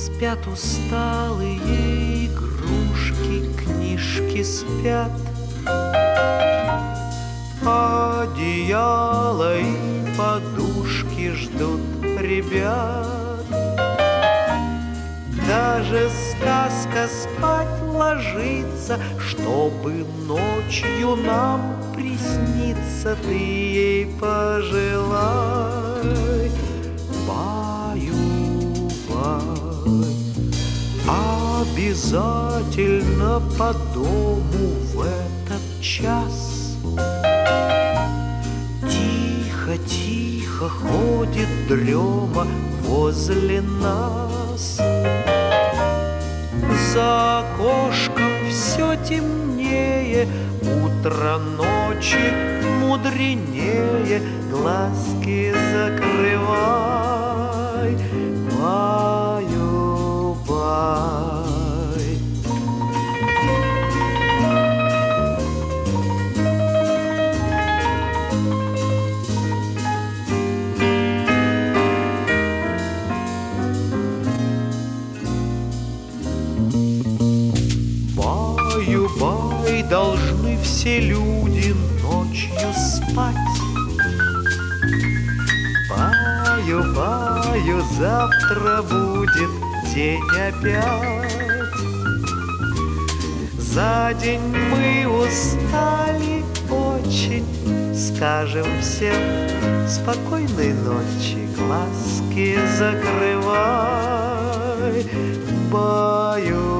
Спят усталые игрушки, книжки спят, одеяло и подушки ждут ребят. Даже сказка спать ложится, чтобы ночью нам присниться. Ты ей пожелай, баю-бай. Обязательно по дому в этот час тихо-тихо ходит дрема возле нас. За окошком все темнее, утро ночи мудренее. Глазки закрывай, баю-бай. Баю-бай, должны все люди ночью спать. Баю-баю, завтра будет день опять. За день мы устали очень, скажем всем спокойной ночи. Глазки закрывай, баю.